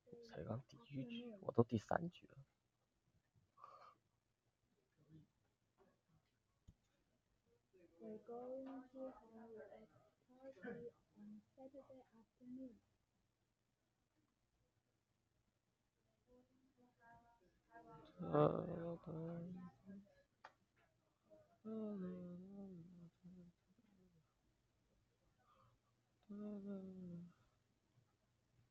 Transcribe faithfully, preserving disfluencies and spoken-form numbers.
才刚第一局，我都第三局了。 We're going to have a party on Saturday afternoon.